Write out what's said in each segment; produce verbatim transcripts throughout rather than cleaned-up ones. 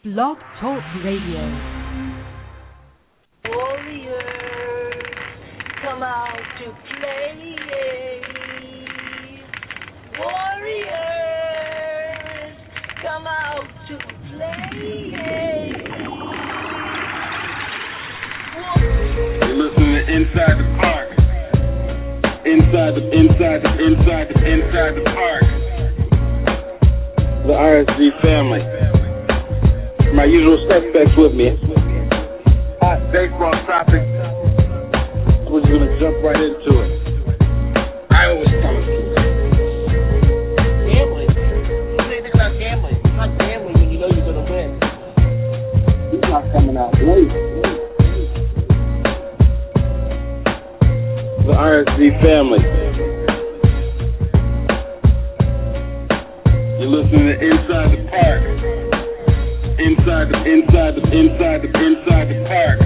Blog Talk Radio. Warriors, come out to play. Warriors, come out to play. You're listening to Inside the Park. Inside the, inside the, inside the, inside the park. The R S G family. My usual suspects with me. Hot baseball topic. We're just gonna jump right into it. I always tell you. Gambling. What do you think about gambling? It's not gambling when you know you're gonna win. He's not coming out late. The R S G family. You're listening to Inside the Park. Inside the, inside the, inside the, inside the park.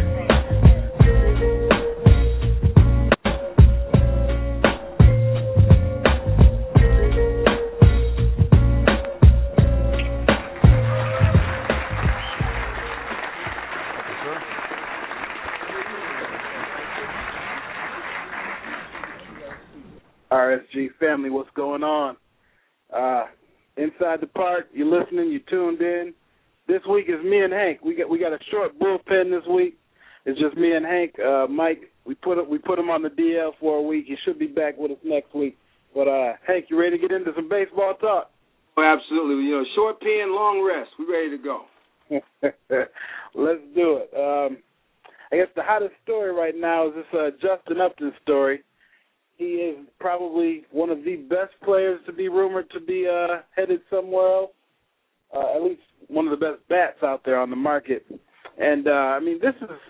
R S G family, what's going on? Uh, Inside the Park, you're listening, you tuned in. This week is me and Hank. We got we got a short bullpen this week. It's just me and Hank. Uh, Mike, we put we put him on the D L for a week. He should be back with us next week. But uh, Hank, you ready to get into some baseball talk? Oh, absolutely. You know, short pen, long rest. We're ready to go. Let's do it. Um, I guess the hottest story right now is this uh, Justin Upton story. He is probably one of the best players to be rumored to be uh, headed somewhere else. Uh, at least one of the best bats out there on the market. And, uh, I mean, this is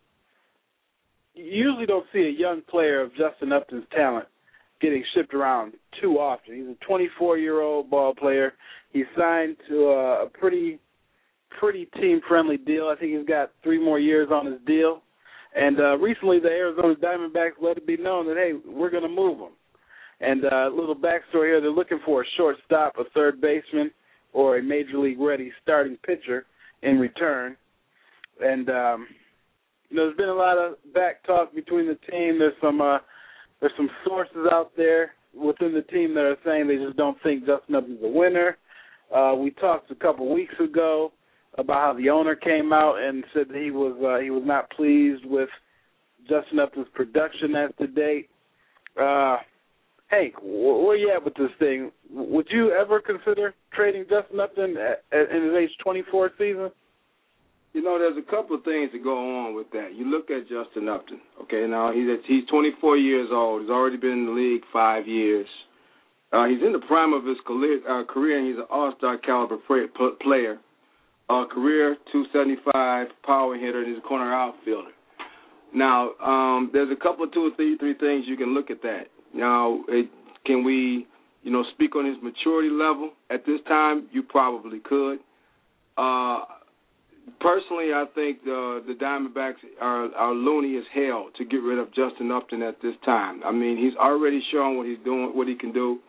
– you usually don't see a young player of Justin Upton's talent getting shipped around too often. He's a twenty-four-year-old ball player. He's signed to a, a pretty, pretty team-friendly deal. I think he's got three more years on his deal. And uh, recently the Arizona Diamondbacks let it be known that, hey, we're going to move him. And uh, a little backstory here, they're looking for a shortstop, a third baseman, or a major league ready starting pitcher in return. And, um, you know, there's been a lot of back talk between the team. There's some uh, there's some sources out there within the team that are saying they just don't think Justin Upton's a winner. Uh, we talked a couple weeks ago about how the owner came out and said that he was uh, he was not pleased with Justin Upton's production as to date. Uh, Hank, where you at with this thing? Would you ever consider trading Justin Upton at, at, in his age twenty-four season? You know, there's a couple of things that go on with that. You look at Justin Upton. Okay, now he's he's twenty-four years old. He's already been in the league five years. Uh, he's in the prime of his career, uh, career and he's an all-star caliber player. Uh, career two seventy-five power hitter, and he's a corner outfielder. Now, um, there's a couple of two or three, three things you can look at that. Now, it, can we, you know, speak on his maturity level at this time? You probably could. Uh, personally, I think the, the Diamondbacks are, are loony as hell to get rid of Justin Upton at this time. I mean, he's already shown what he's doing, what he can do.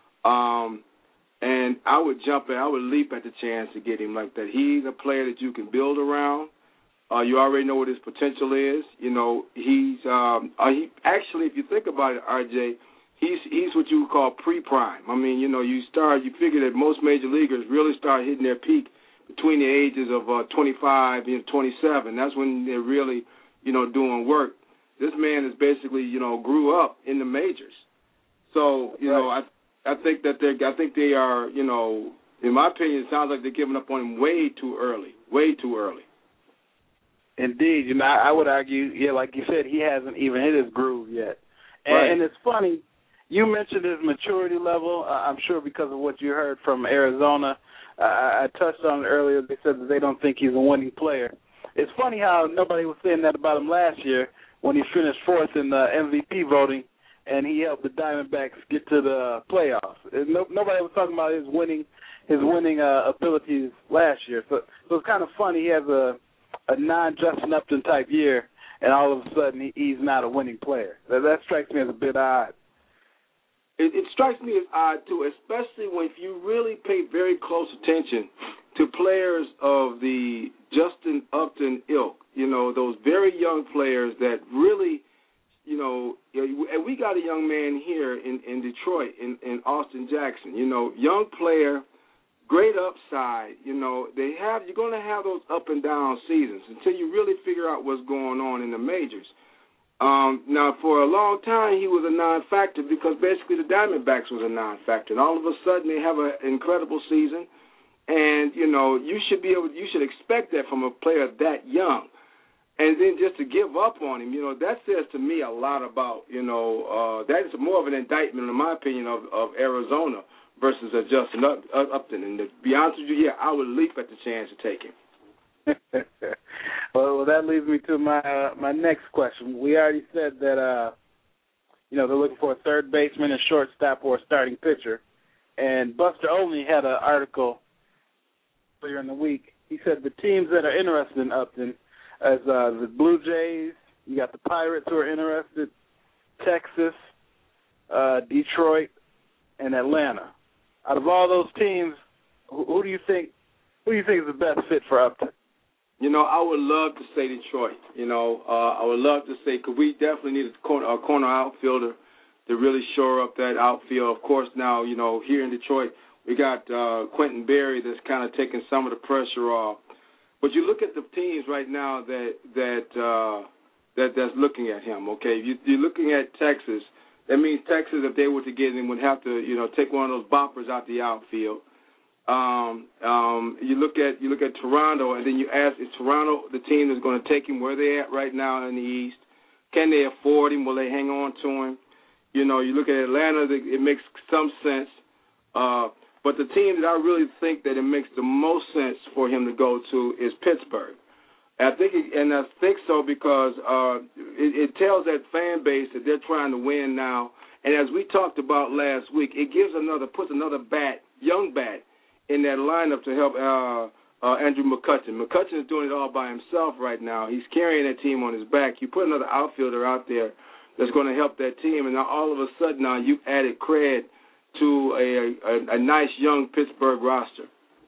Um, and I would jump in, I would leap at the chance to get him like that. He's a player that you can build around. Uh, you already know what his potential is. You know, he's um, uh, he actually, if you think about it, R J, he's he's what you would call pre-prime. I mean, you know, you start, you figure that most major leaguers really start hitting their peak between the ages of uh, twenty-five and twenty-seven. That's when they're really, you know, doing work. This man is basically, you know, grew up in the majors. So, you right. know, I I think that they I think they are, you know, in my opinion, it sounds like they're giving up on him way too early, way too early. Indeed, you know, I would argue, yeah, like you said, he hasn't even hit his groove yet. And, right. and it's funny, you mentioned his maturity level. Uh, I'm sure because of what you heard from Arizona. Uh, I touched on it earlier. They said that they don't think he's a winning player. It's funny how nobody was saying that about him last year when he finished fourth in the M V P voting and he helped the Diamondbacks get to the playoffs. No, nobody was talking about his winning his winning uh, abilities last year. So, so it's kind of funny. He has a a non-Justin Upton type year, and all of a sudden he, he's not a winning player. That, that strikes me as a bit odd. It, it strikes me as odd, too, especially when if you really pay very close attention to players of the Upton ilk, you know, those very young players that really, you know, and we got a young man here in, in Detroit, in, in Austin Jackson, you know, young player, great upside, you know, they have, you're going to have those up and down seasons until you really figure out what's going on in the majors. Um, now, for a long time, he was a non-factor because basically the Diamondbacks was a non-factor. And all of a sudden, they have an incredible season. And, you know, you should be able, you should expect that from a player that young. And then just to give up on him, you know, that says to me a lot about, you know, uh, that is more of an indictment, in my opinion, of, of Arizona versus a Justin Up, Upton. And to be honest with you, yeah, I would leap at the chance to take him. well, well, that leads me to my uh, my next question. We already said that, uh, you know, they're looking for a third baseman, a shortstop, or a starting pitcher. And Buster Olney had an article earlier in the week. He said the teams that are interested in Upton, as uh, the Blue Jays, you got the Pirates who are interested, Texas, uh, Detroit, and Atlanta. Out of all those teams, who, who do you think who do you think is the best fit for Upton? You know, I would love to say Detroit. You know, uh, I would love to say, because we definitely need a corner, a corner outfielder to really shore up that outfield. Of course, now, you know, here in Detroit, we got uh, Quentin Berry that's kind of taking some of the pressure off. But you look at the teams right now that that uh, that that's looking at him. Okay, you, you're looking at Texas. That means Texas, if they were to get him, would have to, you know, take one of those boppers out the outfield. Um, um, you look at you look at Toronto, and then you ask, is Toronto the team that's going to take him where they're at right now in the East? Can they afford him? Will they hang on to him? You know, you look at Atlanta, it makes some sense. Uh, but the team that I really think that it makes the most sense for him to go to is Pittsburgh. And I think, it, and I think so because uh, it, it tells that fan base that they're trying to win now. And as we talked about last week, it gives another, puts another bat, young bat, in that lineup to help uh, uh, Andrew McCutchen. McCutchen is doing it all by himself right now. He's carrying that team on his back. You put another outfielder out there that's going to help that team, and now all of a sudden now you've added cred to a, a, a nice young Pittsburgh roster.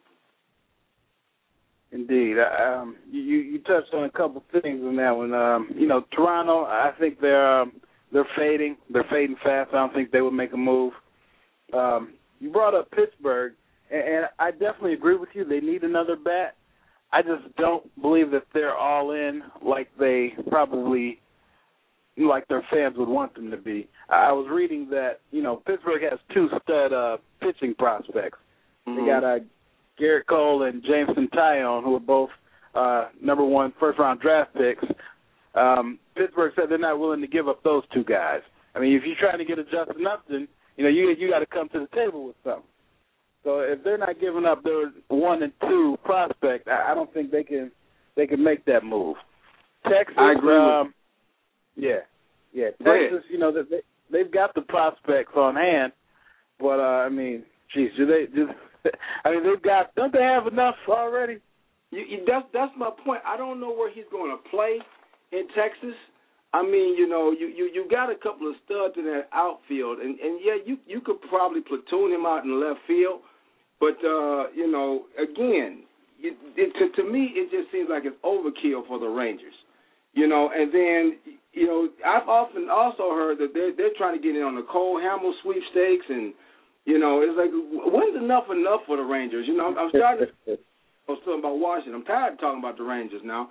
Indeed. Um, you, you touched on a couple things in that one. Um, you know, Toronto, I think they're um, they're fading. They're fading fast. I don't think they would make a move. Um, you brought up Pittsburgh, and, and I definitely agree with you. They need another bat. I just don't believe that they're all in like they probably like their fans would want them to be. I was reading that, you know, Pittsburgh has two stud uh, pitching prospects. Mm-hmm. They got uh, Garrett Cole and Jameson Taillon, who are both uh, number one first-round draft picks. Um, Pittsburgh said they're not willing to give up those two guys. I mean, if you're trying to get a Justin Upton, you know, you you got to come to the table with something. So if they're not giving up their one and two prospect, I, I don't think they can they can make that move. Texas, I agree um, with yeah, yeah. Texas, you know, they they've got the prospects on hand, but uh, I mean, geez, do they? Do, I mean, they've got. Don't they have enough already? You, you, that's that's my point. I don't know where he's going to play in Texas. I mean, you know, you, you, you got a couple of studs in that outfield, and, and yeah, you you could probably platoon him out in left field, but uh, you know, again, it, it, to to me, it just seems like it's overkill for the Rangers. You know, and then, you know, I've often also heard that they're, they're trying to get in on the Cole Hamels sweepstakes, and, you know, it's like, when's enough enough for the Rangers? You know, I'm, I'm starting to I was talking about Washington. I'm tired of talking about the Rangers now.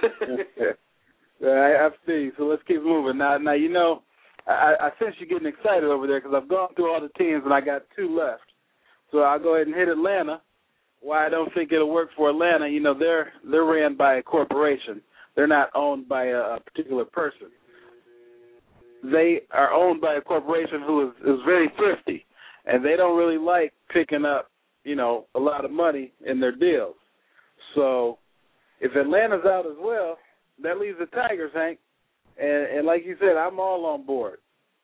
I, I see. So let's keep moving. Now, now you know, I, I sense you're getting excited over there because I've gone through all the teams, and I got two left. So I'll go ahead and hit Atlanta. Why I don't think it'll work for Atlanta, you know, they're they're ran by a corporation. They're not owned by a, a particular person. They are owned by a corporation who is, is very thrifty, and they don't really like picking up, you know, a lot of money in their deals. So if Atlanta's out as well, that leaves the Tigers, Hank. And, and like you said, I'm all on board.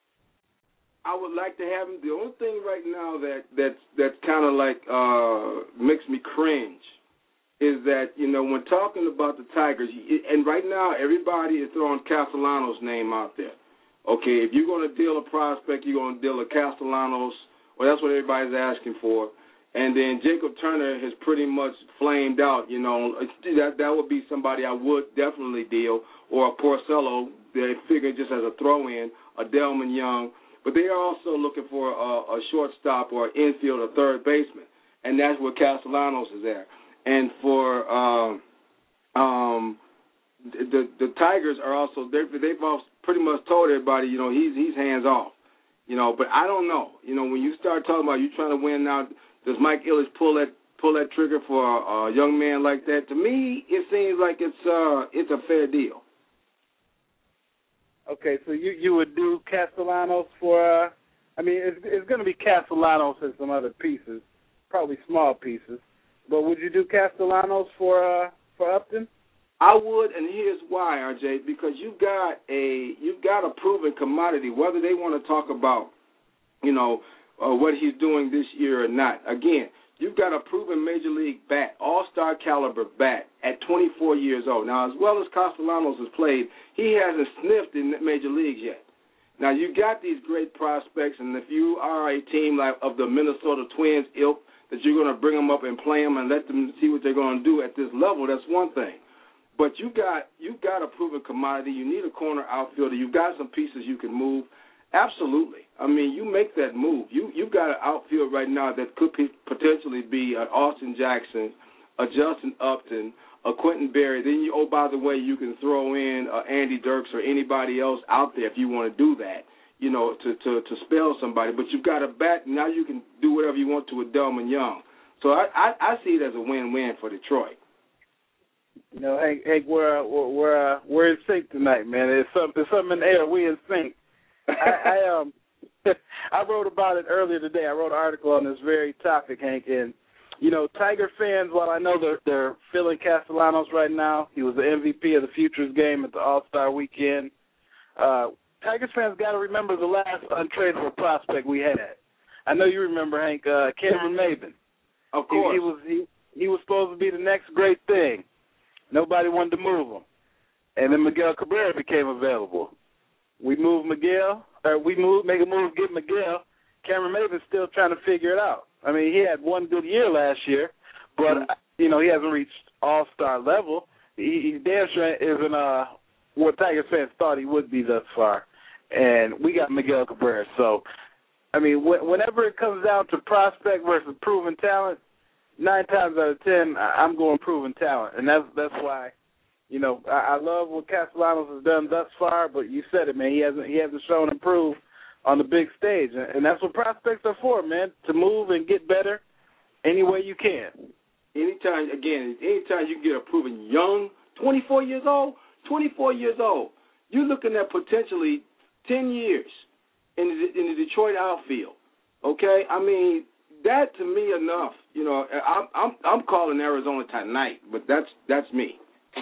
I would like to have him. The only thing right now that that's that's kind of like uh, makes me cringe is that, you know, when talking about the Tigers, and right now everybody is throwing Castellanos' name out there. Okay, if you're going to deal a prospect, you're going to deal a Castellanos, well, that's what everybody's asking for. And then Jacob Turner has pretty much flamed out. You know, that that would be somebody I would definitely deal, or a Porcello. They figure just as a throw-in, a Delman Young. But they are also looking for a, a shortstop or an infield or third baseman, and that's where Castellanos is there. And for um, um, the the Tigers are also they've also pretty much told everybody, you know, he's he's hands off. You know, but I don't know. You know, when you start talking about you trying to win now, does Mike Ilitch pull that pull that trigger for a, a young man like that? To me, it seems like it's uh it's a fair deal. Okay, so you, you would do Castellanos for, uh, I mean, it's, it's going to be Castellanos and some other pieces, probably small pieces. But would you do Castellanos for uh, for Upton? I would, and here's why, R J, because you've got a you've got a proven commodity, whether they want to talk about, you know, uh, what he's doing this year or not. Again, you've got a proven major league bat, all-star caliber bat at twenty-four years old. Now, as well as Castellanos has played, he hasn't sniffed in major leagues yet. Now, you've got these great prospects, and if you are a team like of the Minnesota Twins ilk, that you're going to bring them up and play them and let them see what they're going to do at this level, that's one thing. But you got you've got a proven commodity. You need a corner outfielder. You've got some pieces you can move. Absolutely. I mean, you make that move. You you've got an outfield right now that could be, potentially be an Austin Jackson, a Justin Upton, a Quentin Berry. Then you, oh by the way, you can throw in uh, Andy Dirks or anybody else out there if you want to do that. You know, to to to spell somebody. But you've got a bat. Now you can do whatever you want to with Delman Young. So I I, I see it as a win-win for Detroit. You know, Hank, Hank we're, we're, uh, we're in sync tonight, man. There's something, there's something in the air. We in sync. I, I um, I wrote about it earlier today. I wrote an article on this very topic, Hank. And, you know, Tiger fans, while I know they're, they're feeling Castellanos right now, he was the M V P of the Futures game at the All-Star Weekend. Uh, Tigers fans got to remember the last untradeable prospect we had. I know you remember, Hank, uh, Cameron Maybin. Of course. He, he was he, he was supposed to be the next great thing. Nobody wanted to move him. And then Miguel Cabrera became available. We moved Miguel, or we moved, make a move, get Miguel. Cameron Maybin's still trying to figure it out. I mean, he had one good year last year, but, mm-hmm. you know, he hasn't reached all-star level. He, he damn sure isn't uh, what Tigers fans thought he would be thus far. And we got Miguel Cabrera. So, I mean, wh- whenever it comes down to prospect versus proven talent, nine times out of ten, I'm going proven talent, and that's that's why, you know, I, I love what Castellanos has done thus far. But you said it, man. He hasn't he hasn't shown improve on the big stage, and, and that's what prospects are for, man. To move and get better any way you can. Anytime, again, anytime you get a proven young, twenty-four years old, twenty-four years old, you're looking at potentially ten years in the, in the Detroit outfield. Okay, I mean. That to me enough, you know. I'm I'm I'm calling Arizona tonight, but that's that's me.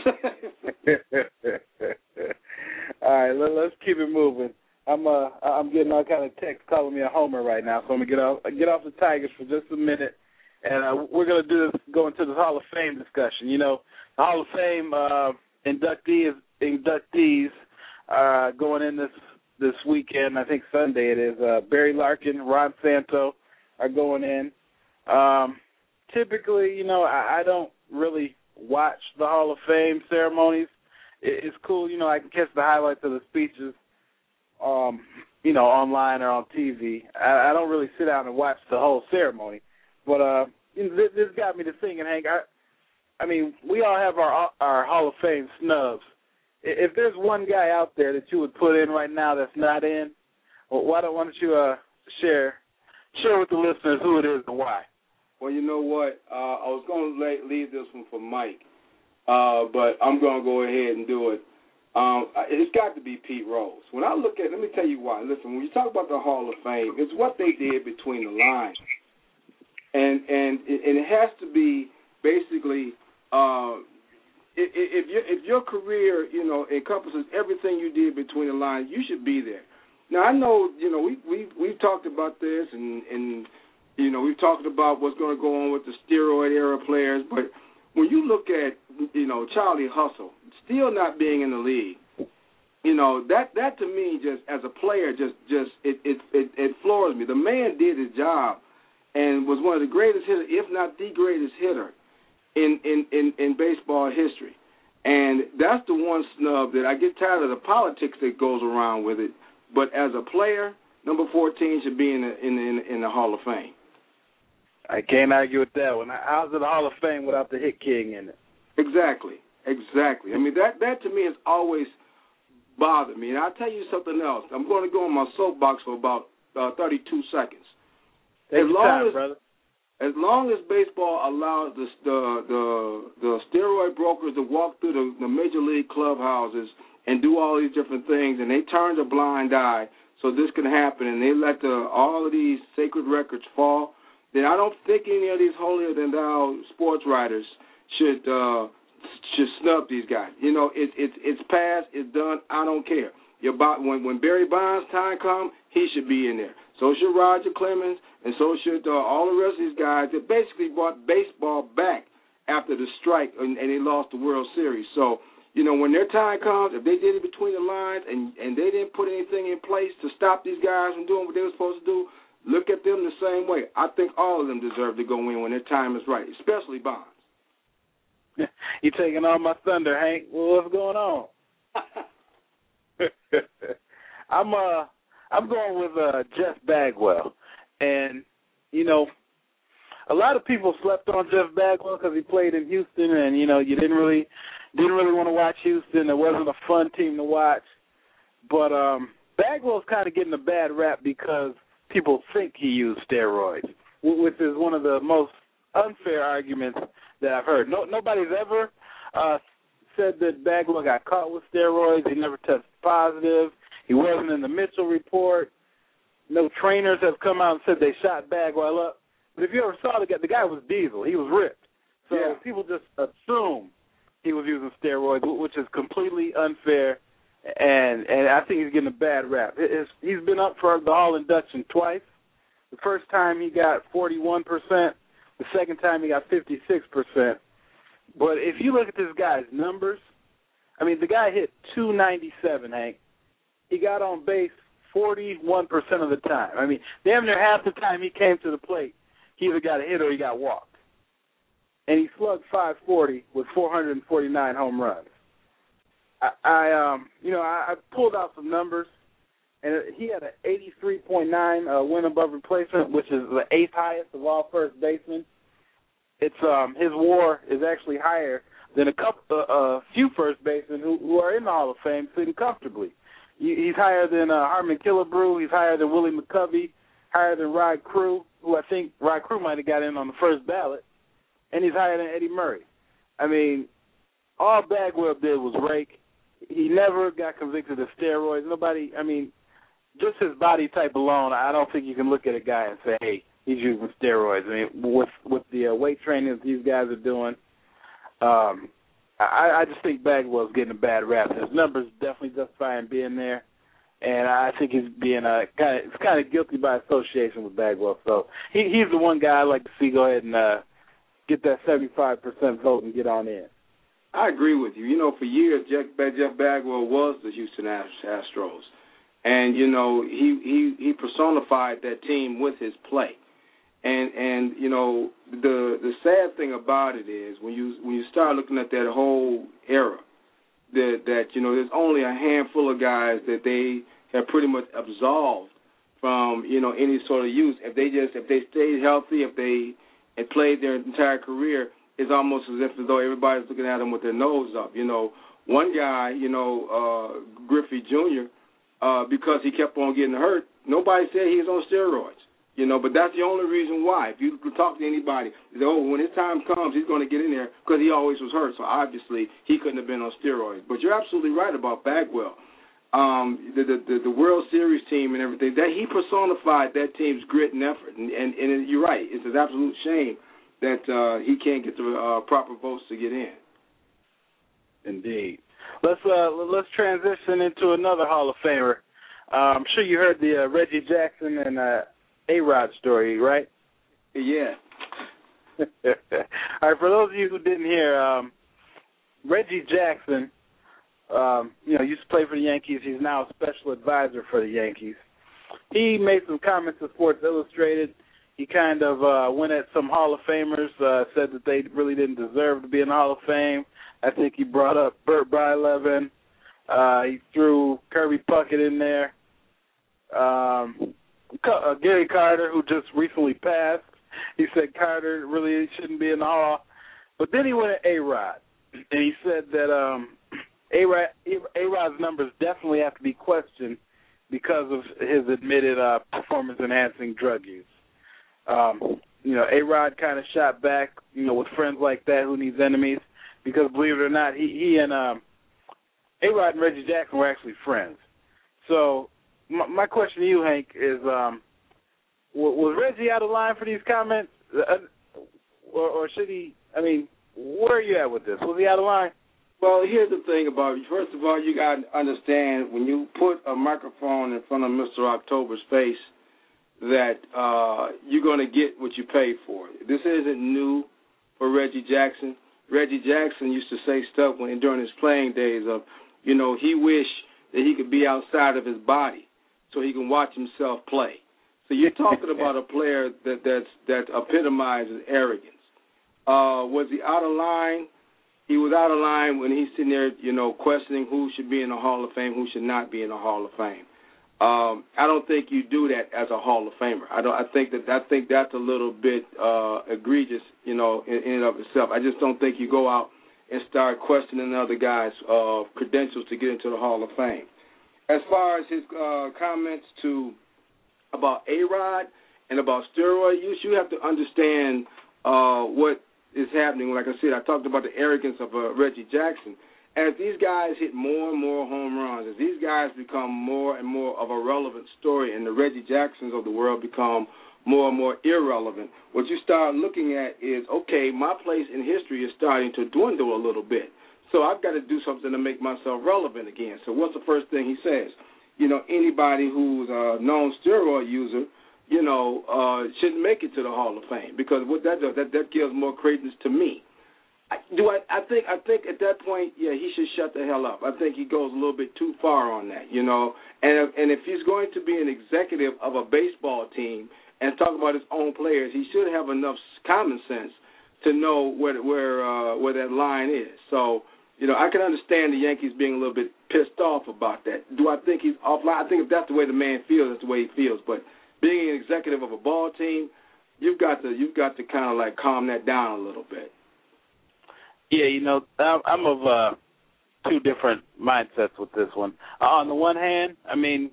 All right, let, let's keep it moving. I'm uh I'm getting all kind of texts calling me a homer right now, so I'm gonna get off get off the Tigers for just a minute, and uh, we're gonna do this go into this Hall of Fame discussion. You know, the Hall of Fame uh, inductees inductees are going in this this weekend. I think Sunday it is. Uh, Barry Larkin, Ron Santo are going in. Um, typically, you know, I, I don't really watch the Hall of Fame ceremonies. It, it's cool, you know, I can catch the highlights of the speeches, um, you know, online or on T V. I, I don't really sit down and watch the whole ceremony. But uh, you know, this, this got me to thinking, Hank, I, I mean, we all have our our Hall of Fame snubs. If there's one guy out there that you would put in right now that's not in, well, why don't, why don't you uh, share Share with the listeners who it is and why. Well, you know what? Uh, I was going to leave this one for Mike, uh, but I'm going to go ahead and do it. Um, it's got to be Pete Rose. When I look at it, let me tell you why. Listen, when you talk about the Hall of Fame, it's what they did between the lines. And and, and it has to be basically, uh, if, if, your, if your career, you know, encompasses everything you did between the lines, you should be there. Now, I know, you know, we, we, we've talked about this, and, and, you know, we've talked about what's going to go on with the steroid-era players, but when you look at, you know, Charlie Hustle, still not being in the league, you know, that, that to me, just as a player, just, just it, it, it, it floors me. The man did his job, and was one of the greatest hitters, if not the greatest hitter in, in, in, in baseball history. And that's the one snub that I get tired of the politics that goes around with it. But as a player, number fourteen should be in the, in the, in the Hall of Fame. I can't argue with that one. How's it a Hall of Fame without the hit king in it? Exactly, exactly. I mean, that, that to me has always bothered me. And I'll tell you something else. I'm going to go on my soapbox for about uh, thirty-two seconds. Take as your long time, as, brother. As long as baseball allows the the the, the steroid brokers to walk through the, the major league clubhouses and do all these different things, and they turn a blind eye so this can happen, and they let the, all of these sacred records fall, then I don't think any of these holier-than-thou sports writers should uh, should snub these guys. You know, it's it's it's past, it's done. I don't care. Your, when when Barry Bonds' time comes, he should be in there. So should Roger Clemens, and so should uh, all the rest of these guys that basically brought baseball back after the strike, and, and they lost the World Series. So, you know, when their time comes, if they did it between the lines and, and they didn't put anything in place to stop these guys from doing what they were supposed to do, look at them the same way. I think all of them deserve to go in when their time is right, especially Bonds. You taking all my thunder, Hank. Well, what's going on? I'm uh I'm going with uh, Jeff Bagwell, and you know, a lot of people slept on Jeff Bagwell because he played in Houston, and you know, you didn't really didn't really want to watch Houston. It wasn't a fun team to watch, but um, Bagwell's kind of getting a bad rap because people think he used steroids, which is one of the most unfair arguments that I've heard. No, nobody's ever uh, said that Bagwell got caught with steroids. He never tested positive. He wasn't in the Mitchell report. No trainers have come out and said they shot Bagwell up. But if you ever saw the guy, the guy was diesel. He was ripped. So yeah. People just assume he was using steroids, which is completely unfair, and and I think he's getting a bad rap. It's, he's been up for the Hall induction twice. The first time he got forty-one percent. The second time he got fifty-six percent. But if you look at this guy's numbers, I mean, the guy hit two ninety-seven, Hank. He got on base forty-one percent of the time. I mean, damn near half the time he came to the plate, he either got a hit or he got walked. And he slugged five forty with four hundred forty-nine home runs. I, I um, you know, I, I pulled out some numbers, and he had an eighty-three point nine uh, win above replacement, which is the eighth highest of all first basemen. It's um, his WAR is actually higher than a couple, a uh, uh, few first basemen who, who are in the Hall of Fame sitting comfortably. He's higher than uh, Harmon Killebrew. He's higher than Willie McCovey, higher than Rod Crew, who I think Rod Crew might have got in on the first ballot, and he's higher than Eddie Murray. I mean, all Bagwell did was rake. He never got convicted of steroids. Nobody, I mean, just his body type alone, I don't think you can look at a guy and say, hey, he's using steroids. I mean, with with the uh, weight training that these guys are doing, um, I, I just think Bagwell's getting a bad rap. His numbers definitely justify him being there, and I think he's being uh, kind of kind of guilty by association with Bagwell. So he, he's the one guy I'd like to see go ahead and uh, get that seventy-five percent vote and get on in. I agree with you. You know, for years, Jeff, Jeff Bagwell was the Houston Astros. And, you know, he, he, he personified that team with his play. And, and you know, the the sad thing about it is when you when you start looking at that whole era, that, that you know, there's only a handful of guys that they have pretty much absolved from, you know, any sort of use. If they just, if they stayed healthy, if they had played their entire career, it's almost as if as though everybody's looking at them with their nose up. You know, one guy, you know, uh, Griffey Junior, uh, because he kept on getting hurt, nobody said he was on steroids. You know, but that's the only reason why. If you talk to anybody, they say, oh, when his time comes, he's going to get in there because he always was hurt. So obviously he couldn't have been on steroids. But you're absolutely right about Bagwell. Um, the, the the World Series team and everything, that he personified that team's grit and effort. And, and, and you're right. It's an absolute shame that uh, he can't get the uh, proper votes to get in. Indeed. Let's uh, let's transition into another Hall of Famer. Uh, I'm sure you heard the uh, Reggie Jackson and uh, A-Rod story, right? Yeah. All right, for those of you who didn't hear, um, Reggie Jackson, um, you know, used to play for the Yankees. He's now a special advisor for the Yankees. He made some comments to Sports Illustrated. he kind of uh, went at some Hall of Famers, uh, said that they really didn't deserve to be in the Hall of Fame. I think he brought up Burt Blyleven. Uh, he threw Kirby Puckett in there. Um, uh, Gary Carter, who just recently passed, he said Carter really shouldn't be in the Hall. But then he went at A-Rod, and he said that um, A-Rod, A-Rod's numbers definitely have to be questioned because of his admitted uh, performance-enhancing drug use. Um, you know, A-Rod kind of shot back, you know, with friends like that who needs enemies, because believe it or not, he, he and um, A-Rod and Reggie Jackson were actually friends. So my, my question to you, Hank, is um, was Reggie out of line for these comments? Uh, or, or should he, I mean, where are you at with this? Was he out of line? Well, here's the thing about it. First of all, you got to understand when you put a microphone in front of Mister October's face that uh, you're going to get what you pay for. This isn't new for Reggie Jackson. Reggie Jackson used to say stuff when during his playing days of, you know, he wished that he could be outside of his body so he can watch himself play. So you're talking about a player that that's, that epitomizes arrogance. Uh, was he out of line? He was out of line when he's sitting there, you know, questioning who should be in the Hall of Fame, who should not be in the Hall of Fame. Um, I don't think you do that as a Hall of Famer. I don't. I think that I think that's a little bit uh, egregious, you know, in, in and of itself. I just don't think you go out and start questioning other guys' uh, credentials to get into the Hall of Fame. As far as his uh, comments to about A-Rod and about steroid use, you have to understand uh, what is happening. Like I said, I talked about the arrogance of uh, Reggie Jackson. As these guys hit more and more home runs, as these guys become more and more of a relevant story and the Reggie Jacksons of the world become more and more irrelevant, what you start looking at is, okay, my place in history is starting to dwindle a little bit. So I've got to do something to make myself relevant again. So what's the first thing he says? You know, anybody who's a known steroid user, you know, uh, shouldn't make it to the Hall of Fame, because what that does, that, that gives more credence to me. I, do I? I think. I think at that point, yeah, he should shut the hell up. I think he goes a little bit too far on that, you know. And and if he's going to be an executive of a baseball team and talk about his own players, he should have enough common sense to know where where uh, where that line is. So, you know, I can understand the Yankees being a little bit pissed off about that. Do I think he's offline? I think if that's the way the man feels, that's the way he feels. But being an executive of a ball team, you've got to you've got to kind of like calm that down a little bit. Yeah, you know, I'm of uh, two different mindsets with this one. Uh, on the one hand, I mean,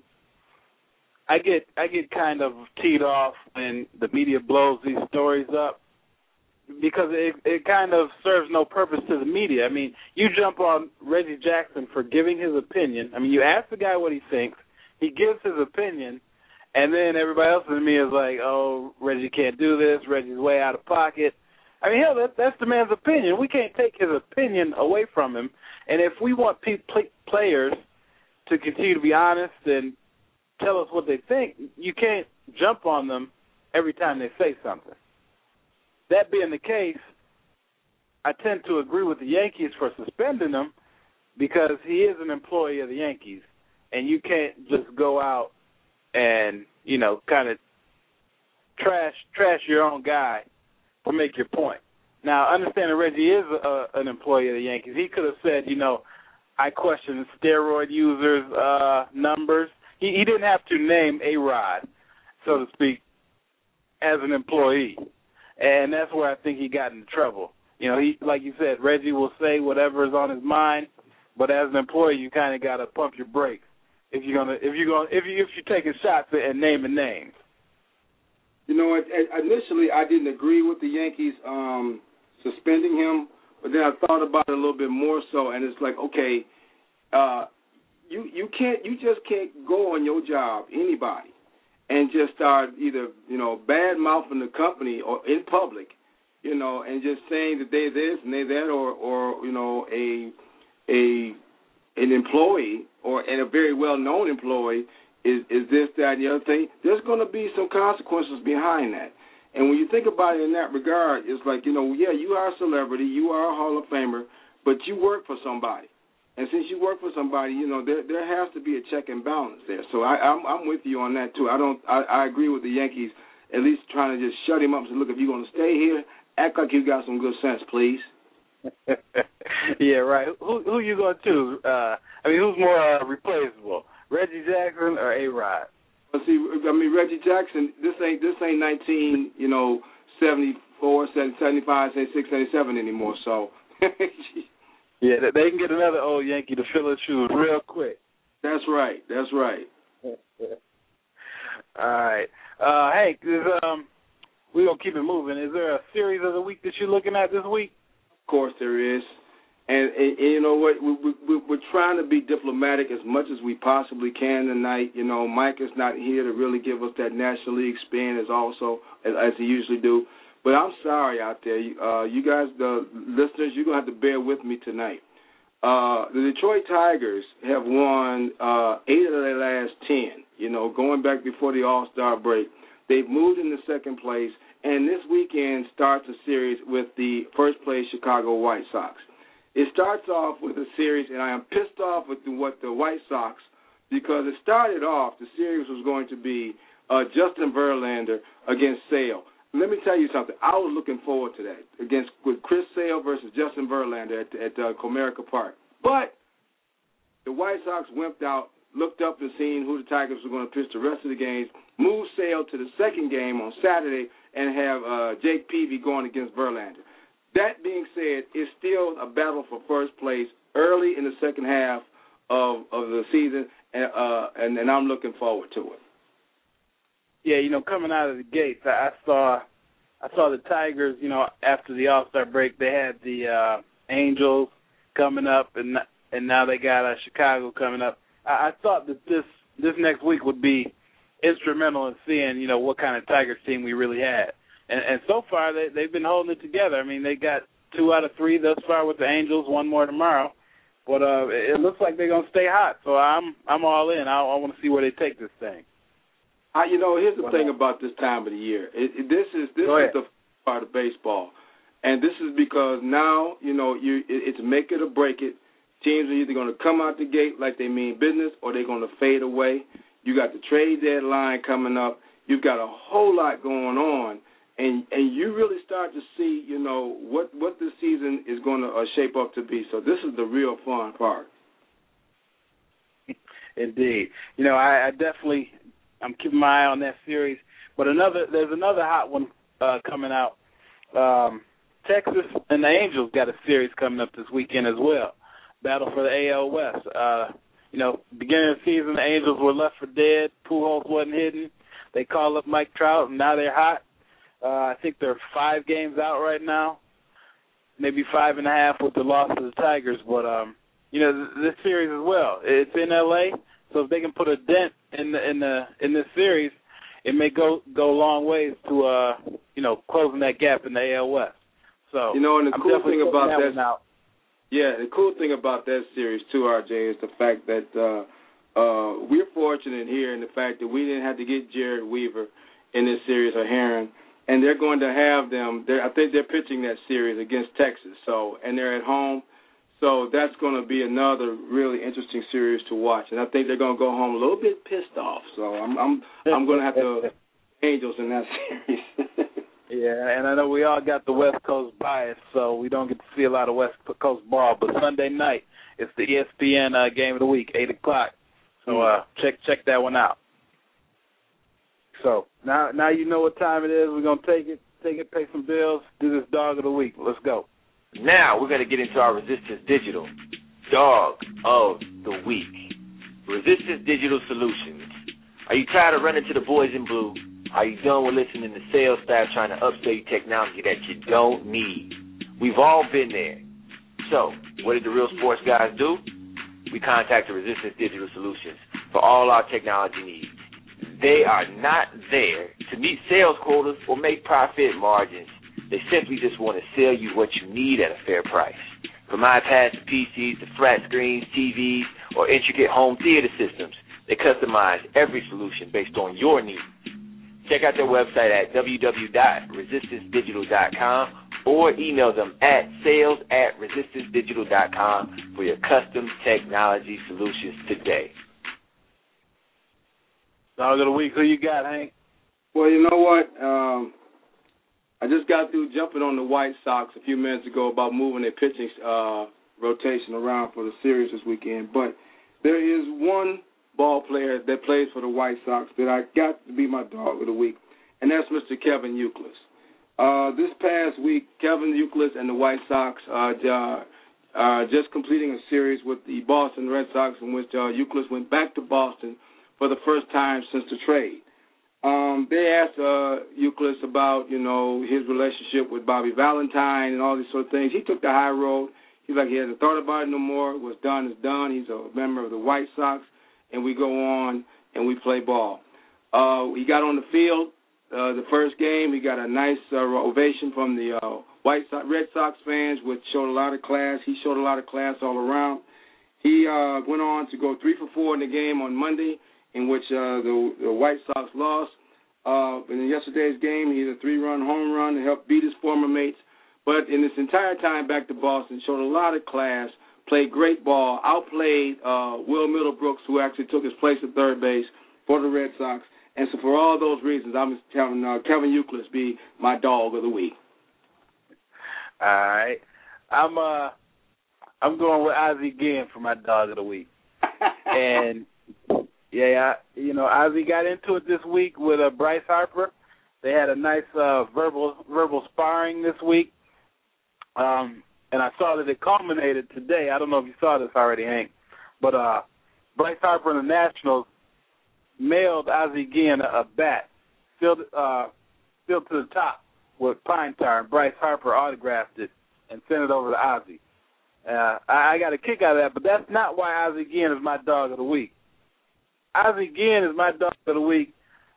I get I get kind of teed off when the media blows these stories up, because it it kind of serves no purpose to the media. I mean, you jump on Reggie Jackson for giving his opinion. I mean, you ask the guy what he thinks, he gives his opinion, and then everybody else in the media is like, oh, Reggie can't do this, Reggie's way out of pocket. I mean, hell, that, that's the man's opinion. We can't take his opinion away from him. And if we want pe- play- players to continue to be honest and tell us what they think, you can't jump on them every time they say something. That being the case, I tend to agree with the Yankees for suspending him, because he is an employee of the Yankees, and you can't just go out and, you know, kind of trash trash your own guy to make your point. Now, understand that Reggie is a, an employee of the Yankees. He could have said, you know, I question steroid users' uh, numbers. He, he didn't have to name A-Rod, so to speak, as an employee. And that's where I think he got into trouble. You know, he, like you said, Reggie will say whatever is on his mind, but as an employee, you kind of got to pump your brakes if you're gonna if you're gonna if you if you're taking shots and naming names. You know, initially I didn't agree with the Yankees um, suspending him, but then I thought about it a little bit more so, and it's like, okay, uh, you you can't you just can't go on your job, anybody, and just start either, you know, bad mouthing the company or in public, you know, and just saying that they're this and they're that, or or you know a a an employee or and a very well known employee. Is, is this, that, and the other thing? There's going to be some consequences behind that. And when you think about it in that regard, it's like, you know, yeah, you are a celebrity, you are a Hall of Famer, but you work for somebody. And since you work for somebody, you know, there there has to be a check and balance there. So I, I'm, I'm with you on that, too. I don't. I, I agree with the Yankees at least trying to just shut him up and say, look, if you're going to stay here, act like you got some good sense, please. Yeah, right. Who who you going to choose? Uh, I mean, who's more uh, replaceable, Reggie Jackson or A-Rod? Well, see, I mean, Reggie Jackson, this ain't this ain't nineteen, you know, seventy-four, seventy-five, seventy-six, seventy-seven anymore, so. Yeah, they can get another old Yankee to fill his shoes real quick. That's right. That's right. All right. Uh, Hank, is, um, we're going to keep it moving. Is there a series of the week that you're looking at this week? Of course there is. And, and, and you know what? We, we, we're trying to be diplomatic as much as we possibly can tonight. You know, Mike is not here to really give us that National League spin as also, as, as he usually do. But I'm sorry out there. Uh, you guys, the listeners, you're going to have to bear with me tonight. Uh, the Detroit Tigers have won uh, eight of their last ten, you know, going back before the All-Star break. They've moved into second place, and this weekend starts a series with the first-place Chicago White Sox. It starts off with a series, and I am pissed off with the, what the White Sox, because it started off, the series was going to be uh, Justin Verlander against Sale. Let me tell you something. I was looking forward to that against with Chris Sale versus Justin Verlander at, at uh, Comerica Park. But the White Sox wimped out, looked up and seen who the Tigers were going to pitch the rest of the games, moved Sale to the second game on Saturday, and have uh, Jake Peavy going against Verlander. That being said, it's still a battle for first place early in the second half of, of the season, and, uh, and, and I'm looking forward to it. Yeah, you know, coming out of the gates, I saw I saw the Tigers, you know, after the All-Star break, they had the uh, Angels coming up, and and now they got uh, Chicago coming up. I, I thought that this this next week would be instrumental in seeing, you know, what kind of Tigers team we really had. And, and so far, they, they've been holding it together. I mean, they got two out of three thus far with the Angels, one more tomorrow. But uh, it looks like they're going to stay hot, so I'm I'm all in. I, I want to see where they take this thing. I, you know, here's the thing about this time of the year. It, it, this is this is the part of baseball, and this is because now, you know, you it, it's make it or break it. Teams are either going to come out the gate like they mean business, or they're going to fade away. You got the trade deadline coming up. You've got a whole lot going on, and and you really start to see, you know, what what this season is going to uh, shape up to be. So this is the real fun part. Indeed, you know, I, I definitely. I'm keeping my eye on that series. But another, there's another hot one uh, coming out. Um, Texas and the Angels got a series coming up this weekend as well. Battle for the A L West. Uh, you know, beginning of the season, the Angels were left for dead. Pujols wasn't hitting. They called up Mike Trout, and now they're hot. Uh, I think they're five games out right now, maybe five and a half with the loss to the Tigers. But, um, you know, this series as well. It's in L A, so if they can put a dent in the in the in this series, it may go go a long ways to uh you know closing that gap in the A L West. So you know, and the I'm cool thing about that, that yeah, the cool thing about that series too, R J, is the fact that uh, uh, we're fortunate here in the fact that we didn't have to get Jared Weaver in this series or Heron, and they're going to have them. I think they're pitching that series against Texas. So and they're at home. So that's going to be another really interesting series to watch, and I think they're going to go home a little bit pissed off. So I'm I'm I'm going to have to Angels in that series. Yeah, and I know we all got the West Coast bias, so we don't get to see a lot of West Coast ball. But Sunday night, it's the E S P N uh, game of the week, eight o'clock. So uh, check check that one out. So now now you know what time it is. We're gonna take it, take it, pay some bills, do this dog of the week. Let's go. Now we're going to get into our Resistance Digital Dog of the Week. Resistance Digital Solutions. Are you tired of running to the boys in blue? Are you done with listening to sales staff trying to upsell you technology that you don't need? We've all been there. So, what did the Real Sports guys do? We contacted Resistance Digital Solutions for all our technology needs. They are not there to meet sales quotas or make profit margins. They simply just want to sell you what you need at a fair price. From iPads to P Cs to flat screens, T Vs, or intricate home theater systems, they customize every solution based on your needs. Check out their website at w w w dot resistance digital dot com or email them at sales at resistance digital dot com for your custom technology solutions today. Dog of the week, who you got, Hank? Well, you know what? Um, I just got through jumping on the White Sox a few minutes ago about moving their pitching uh, rotation around for the series this weekend. But there is one ball player that plays for the White Sox that I got to be my dog of the week, and that's Mister Kevin Youkilis. Uh, this past week, Kevin Youkilis and the White Sox uh, uh, uh, just completing a series with the Boston Red Sox in which uh, Youkilis went back to Boston for the first time since the trade. Um, they asked uh, Youkilis about, you know, his relationship with Bobby Valentine and all these sort of things. He took the high road. He's like he hasn't thought about it no more. What's done is done. He's a member of the White Sox, and we go on and we play ball. Uh, he got on the field uh, the first game. He got a nice uh, ovation from the uh, White Sox, Red Sox fans, which showed a lot of class. He showed a lot of class all around. He uh, went on to go three for four in the game on Monday, in which uh, the, the White Sox lost. Uh, in yesterday's game, he hit a three-run home run to help beat his former mates. But in this entire time back to Boston, showed a lot of class, played great ball, outplayed uh, Will Middlebrooks, who actually took his place at third base for the Red Sox. And so for all those reasons, I'm just telling uh, Kevin Youkilis be my dog of the week. All right. I'm uh, I'm going with Ozzie Guillen for my dog of the week. And... Yeah, you know, Ozzie got into it this week with uh, Bryce Harper. They had a nice uh, verbal verbal sparring this week, um, and I saw that it culminated today. I don't know if you saw this already, Hank, but uh, Bryce Harper and the Nationals mailed Ozzie Guillen a, a bat filled uh, filled to the top with pine tar, and Bryce Harper autographed it and sent it over to Ozzie. Uh, I, I got a kick out of that, but that's not why Ozzie Guillen is my dog of the week. Ozzie Guillen is my dog of the week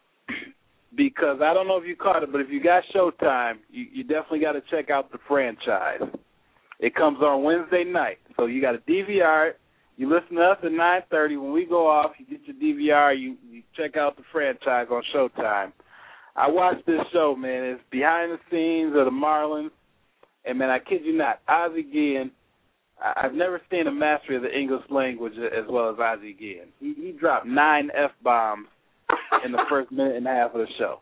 because I don't know if you caught it, but if you got Showtime, you, you definitely got to check out The Franchise. It comes on Wednesday night, so you got to D V R it. You listen to us at nine thirty. When we go off, you get your D V R, you, you check out The Franchise on Showtime. I watched this show, man. It's behind the scenes of the Marlins, and, man, I kid you not, Ozzie Guillen, I've never seen a mastery of the English language as well as Ozzie Guillen. He, he dropped nine F-bombs in the first minute and a half of the show.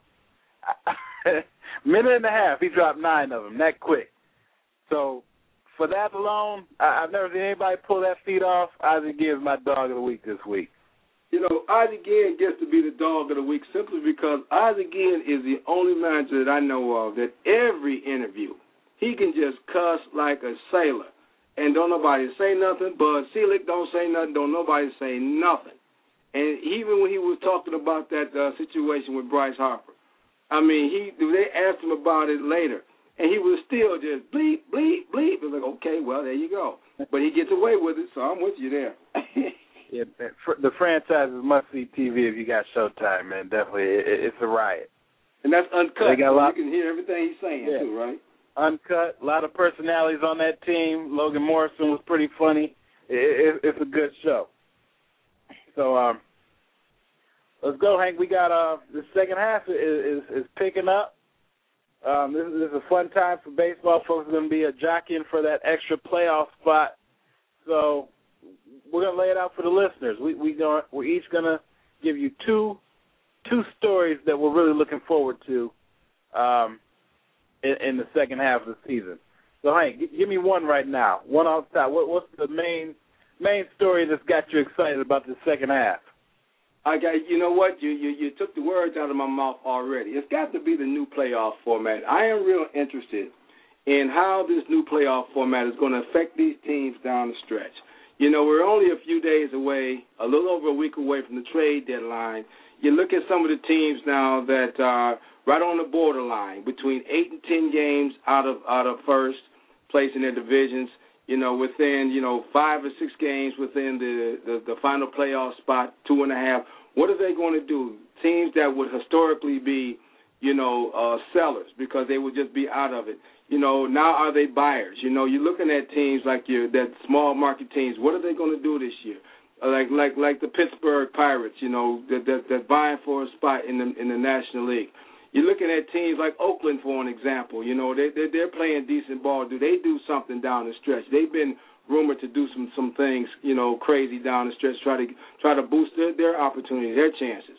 minute and a half, he dropped nine of them, that quick. So for that alone, I, I've never seen anybody pull that feat off. Ozzie Guillen is my dog of the week this week. You know, Ozzie Guillen gets to be the dog of the week simply because Ozzie Guillen is the only manager that I know of that every interview, he can just cuss like a sailor. And don't nobody say nothing. Bud Selig don't say nothing. Don't nobody say nothing. And even when he was talking about that uh, situation with Bryce Harper, I mean, he they asked him about it later, and he was still just bleep, bleep, bleep. It was like, okay, well, there you go. But he gets away with it, so I'm with you there. Yeah, the Franchise is must-see T V if you got Showtime, man. Definitely, it, it's a riot. And that's uncut. Got a lot, you can hear everything he's saying, yeah. too, right? Uncut, a lot of personalities on that team. Logan Morrison was pretty funny. It, it, it's a good show. So um, let's go, Hank. We got uh, the second half is, is, is picking up. Um, this, this is a fun time for baseball. Folks are going to be uh, jockeying for that extra playoff spot. So we're going to lay it out for the listeners. We, we gonna, we're each going to give you two two stories that we're really looking forward to um, in, in the second half of the season. So, Hank, g- give me one right now. One off the top. What, what's the main main story that's got you excited about the second half? I got, you know what? You, you you took the words out of my mouth already. It's got to be the new playoff format. I am real interested in how this new playoff format is going to affect these teams down the stretch. You know, we're only a few days away, a little over a week away from the trade deadline. You look at some of the teams now that are right on the borderline, between eight and ten games out of out of first place in their divisions. You know, within, you know, five or six games within the, the, the final playoff spot, two and a half. What are they going to do? Teams that would historically be, you know, uh, sellers because they would just be out of it. You know, now are they buyers? You know, you're looking at teams like your that small market teams. What are they going to do this year? Uh, like like like the Pittsburgh Pirates, you know, that that, that vying for a spot in the in the National League. You're looking at teams like Oakland, for an example. You know, they they're, they're playing decent ball. Do they do something down the stretch? They've been rumored to do some some things, you know, crazy down the stretch, try to try to boost their, their opportunity, their chances.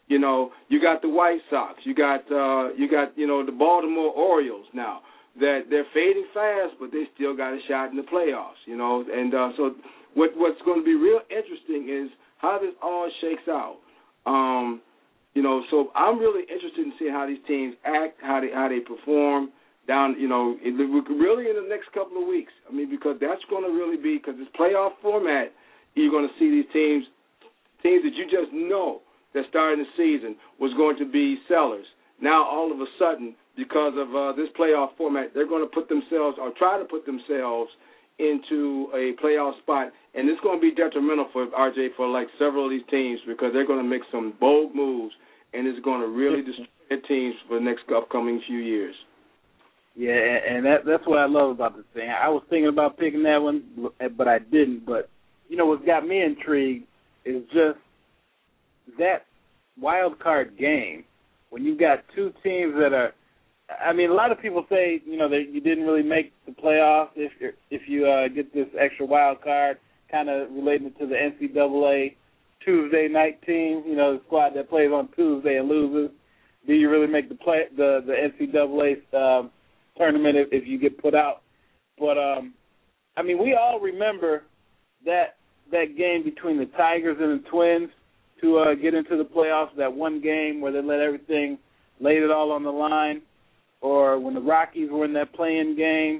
You know, you got the White Sox. You got uh, you got you know the Baltimore Orioles now that they're fading fast, but they still got a shot in the playoffs. You know, and uh, so what what's going to be real interesting is how this all shakes out. Um, you know, so I'm really interested in seeing how these teams act, how they how they perform down. You know, in the, really in the next couple of weeks. I mean, because that's going to really be because this playoff format. You're going to see these teams teams that you just know that starting the season was going to be sellers. Now, all of a sudden, because of uh, this playoff format, they're going to put themselves or try to put themselves into a playoff spot, and it's going to be detrimental for R J for like several of these teams because they're going to make some bold moves, and it's going to really destroy their teams for the next upcoming few years. Yeah, and that, that's what I love about this thing. I was thinking about picking that one, but I didn't. But, you know, what got me intrigued is just that wild card game when you got two teams that are, I mean, a lot of people say, you know, that you didn't really make the playoffs if you're, if you uh, get this extra wild card, kind of relating to the N C double A Tuesday night team, you know, the squad that plays on Tuesday and loses. Do you really make the play the, the N C double A um, tournament if, if you get put out? But, um, I mean, we all remember that that game between the Tigers and the Twins to uh, get into the playoffs, that one game where they let everything, laid it all on the line, or when the Rockies were in that play-in game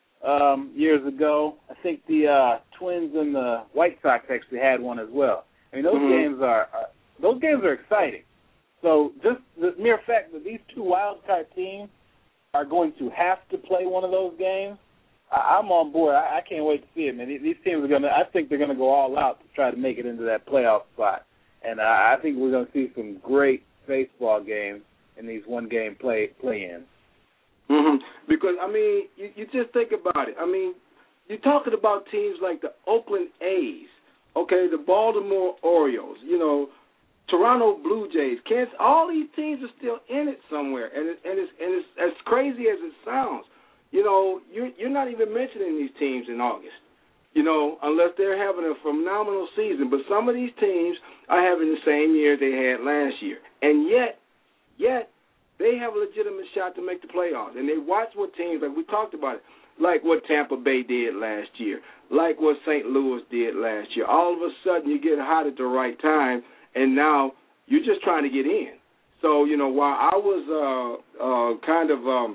um, years ago. I think the uh, Twins and the White Sox actually had one as well. I mean, those mm-hmm. games are, are those games are exciting. So just the mere fact that these two wild card teams are going to have to play one of those games, I, I'm on board. I, I can't wait to see it, man. These teams are going to, I think they're going to go all out to try to make it into that playoff spot. And uh, I think we're going to see some great baseball games in these one-game play play-ins. Mm-hmm. Because, I mean, you, you just think about it. I mean, you're talking about teams like the Oakland A's, okay, the Baltimore Orioles, you know, Toronto Blue Jays, Kansas, all these teams are still in it somewhere. And, it, and, it's, and it's as crazy as it sounds. You know, you're, you're not even mentioning these teams in August, you know, unless they're having a phenomenal season. But some of these teams are having the same year they had last year. And yet, yet, they have a legitimate shot to make the playoffs. And they watch what teams, like we talked about it, like what Tampa Bay did last year, like what Saint Louis did last year. All of a sudden you get hot at the right time, and now you're just trying to get in. So, you know, while I was uh, uh, kind of um,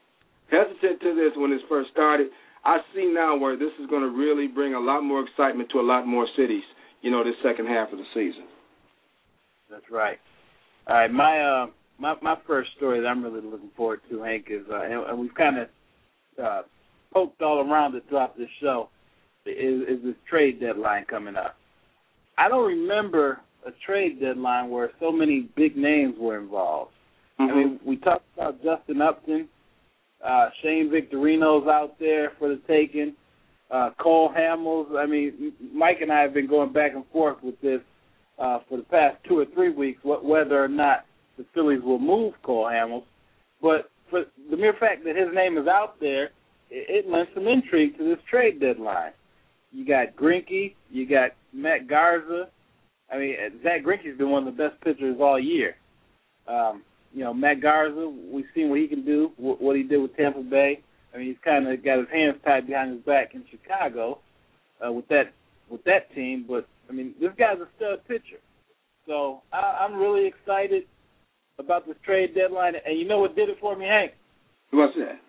hesitant to this when it first started, I see now where this is going to really bring a lot more excitement to a lot more cities, you know, this second half of the season. That's right. All right, my uh, my my first story that I'm really looking forward to, Hank, is, uh, and, and we've kind of uh, poked all around it throughout this show, is, is this trade deadline coming up. I don't remember a trade deadline where so many big names were involved. Mm-hmm. I mean, we talked about Justin Upton. Uh, Shane Victorino's out there for the taking. Uh, Cole Hamels. I mean, Mike and I have been going back and forth with this uh, for the past two or three weeks, what, whether or not the Phillies will move Cole Hamels. But for the mere fact that his name is out there, it, it lends some intrigue to this trade deadline. You got Greinke. You got Matt Garza. I mean, Zach Greinke's been one of the best pitchers all year. Um, you know, Matt Garza, we've seen what he can do, what he did with Tampa Bay. I mean, he's kind of got his hands tied behind his back in Chicago uh, with that with that team. But, I mean, this guy's a stud pitcher. So I, I'm really excited about this trade deadline. And you know what did it for me, Hank? What's that?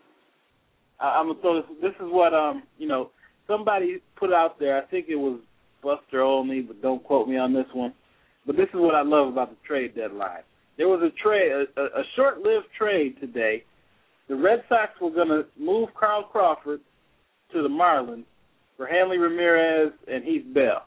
I, I'm gonna throw this. This is what, um, you know, somebody put out there. I think it was Buster Olney, but don't quote me on this one. But this is what I love about the trade deadline. There was a trade, a, a short-lived trade today. The Red Sox were going to move Carl Crawford to the Marlins for Hanley Ramirez and Heath Bell.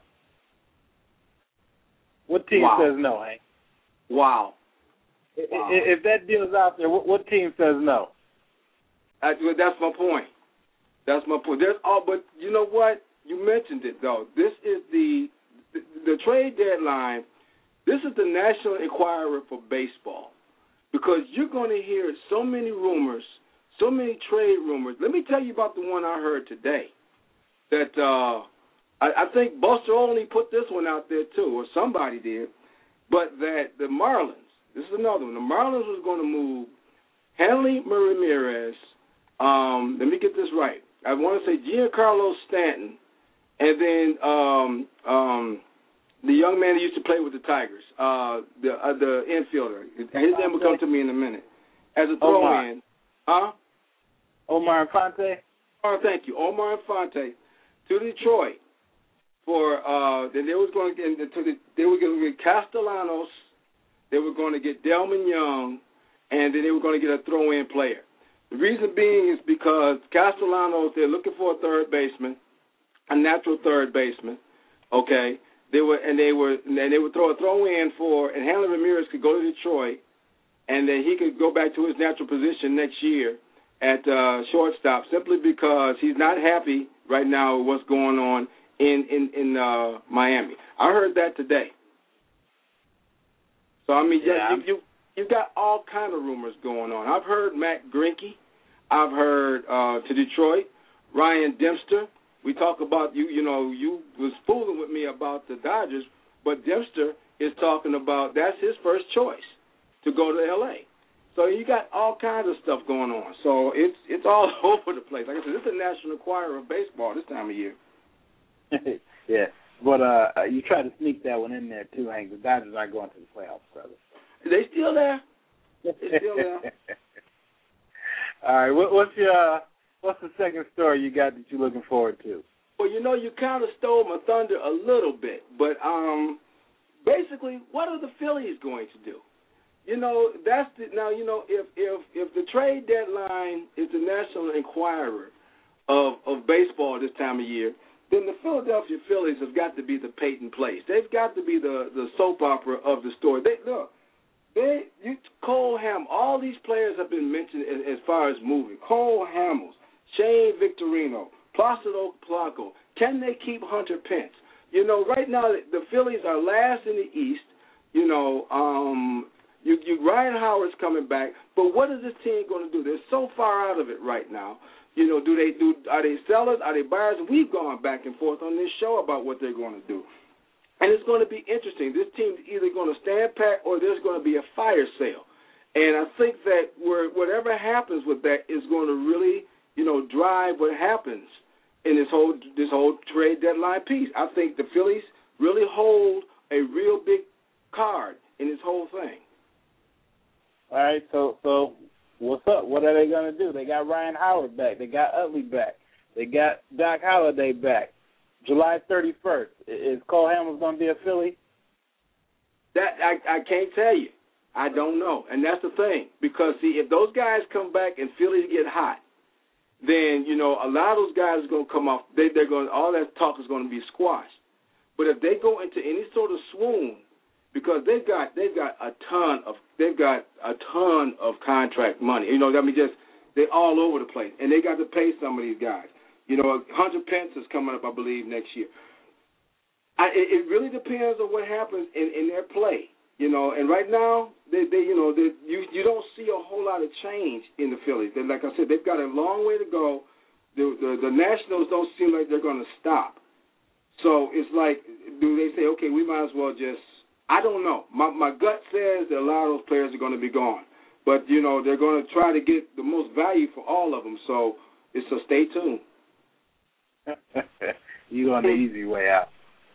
What team wow. says no, Hank? Wow. If, wow. if that deal's out there, what, what team says no? Actually, that's my point. That's my point. There's all, but you know what? You mentioned it though. This is the the, the trade deadline. This is the National Enquirer for baseball, because you're going to hear so many rumors, so many trade rumors. Let me tell you about the one I heard today. That uh, I, I think Buster Olney put this one out there too, or somebody did. but that the Marlins, this is another one, the Marlins was going to move Hanley Ramirez, um, let me get this right. I want to say Giancarlo Stanton, and then um, um, the young man who used to play with the Tigers, uh, the uh, the infielder. His name will come to me in a minute. As a throw-in. Huh? Omar Infante? Oh, thank you. Omar Infante to Detroit for, uh, then they was going to get, to the, they were going to get Castellanos, they were going to get Delman Young, and then they were going to get a throw-in player. The reason being is because Castellanos, they're looking for a third baseman, a natural third baseman, okay? They were and they were and they would throw a throw in for, and Hanley Ramirez could go to Detroit, and then he could go back to his natural position next year at uh, shortstop, simply because he's not happy right now with what's going on in in in uh, Miami. I heard that today. So I mean, yeah, you, you you've got all kind of rumors going on. I've heard Matt Greinke. I've heard uh, to Detroit, Ryan Dempster. We talk about you. You know, you was fooling with me about the Dodgers, but Dempster is talking about that's his first choice to go to L A. So you got all kinds of stuff going on. So it's it's all over the place. Like I said, it's a National Enquirer of baseball this time of year. Yeah, but uh, you try to sneak that one in there too, Hank. The Dodgers aren't going to the playoffs, brother. They still there? They still there? All right. What, what's your uh, what's the second story you got that you're looking forward to? Well, you know, you kind of stole my thunder a little bit, but um, basically, what are the Phillies going to do? You know, that's the, now. You know, if if if the trade deadline is the National Enquirer of of baseball this time of year, then the Philadelphia Phillies have got to be the Peyton Place. They've got to be the the soap opera of the story. They look. They, you, Cole Ham, all these players have been mentioned as, as far as moving. Cole Hamels, Shane Victorino, Placido Blanco. Can they keep Hunter Pence? You know, right now the Phillies are last in the East. You know, um, you, you, Ryan Howard's coming back, but what is this team going to do? They're so far out of it right now. You know, do they do? Are they sellers? Are they buyers? We've gone back and forth on this show about what they're going to do. And it's going to be interesting. This team's either going to stand pat or there's going to be a fire sale. And I think that where, whatever happens with that is going to really, you know, drive what happens in this whole this whole trade deadline piece. I think the Phillies really hold a real big card in this whole thing. All right, so so what's up? What are they going to do? They got Ryan Howard back. They got Utley back. They got Doc Holliday back. July thirty-first. Is Cole Hamels going to be a Philly? That I, I can't tell you. I don't know. And that's the thing. Because, see, if those guys come back and Phillies get hot, then, you know, a lot of those guys are going to come off. They, they're going. All that talk is going to be squashed. But if they go into any sort of swoon, because they've got they've got a ton of they've got a ton of contract money. You know, I mean, just they're all over the place, and they got to pay some of these guys. You know, Hunter Pence is coming up, I believe, next year. I, it, it really depends on what happens in, in their play. You know, and right now, they, they you know, they, you you don't see a whole lot of change in the Phillies. They, like I said, they've got a long way to go. The, the, the Nationals don't seem like they're going to stop. So it's like, do they say, okay, we might as well just, I don't know. My, my gut says that a lot of those players are going to be gone. But, you know, they're going to try to get the most value for all of them. So it's a stay tuned. You on the easy way out.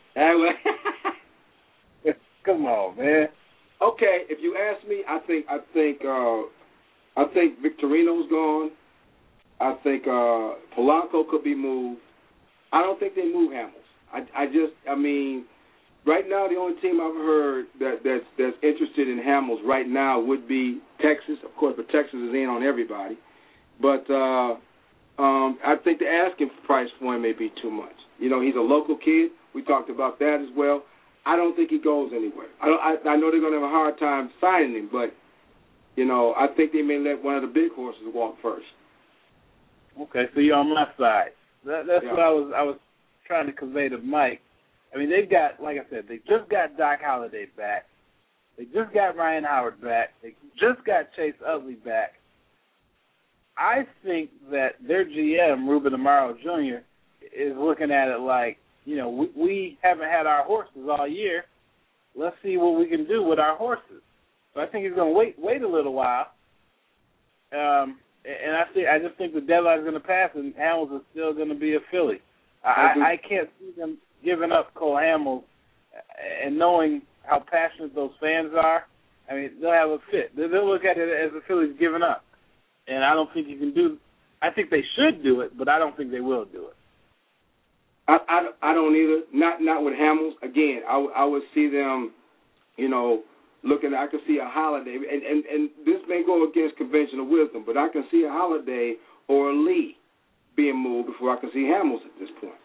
Come on, man. Okay, if you ask me, I think I think uh, I think Victorino's gone. I think uh, Polanco could be moved. I don't think they move Hamels. I, I just, I mean, right now the only team I've heard that that's that's interested in Hamels right now would be Texas, of course, but Texas is in on everybody. But uh, Um, I think the asking price for him may be too much. You know, he's a local kid. We talked about that as well. I don't think he goes anywhere. I, don't, I, I know they're going to have a hard time signing him, but, you know, I think they may let one of the big horses walk first. Okay, so you're on my side. That, that's yeah. what I was I was trying to convey to Mike. I mean, they've got, like I said, they just got Doc Holliday back. They just got Ryan Howard back. They just got Chase Utley back. I think that their G M, Ruben Amaro Junior, is looking at it like, you know, we, we haven't had our horses all year. let's see what we can do with our horses. So I think he's going to wait wait a little while. Um, and I see, I just think the deadline is going to pass, and Hamels is still going to be a Philly. I, I, I can't see them giving up Cole Hamels, and knowing how passionate those fans are. I mean, they'll have a fit. They'll look at it as the Phillies giving up, and I don't think you can do. I think they should do it, but I don't think they will do it. I, I, I don't either. Not not with Hamels. Again, I, I would see them, you know, looking. I could see a Holiday, and, and, and this may go against conventional wisdom, but I can see a Holiday or a Lee being moved before I can see Hamels at this point.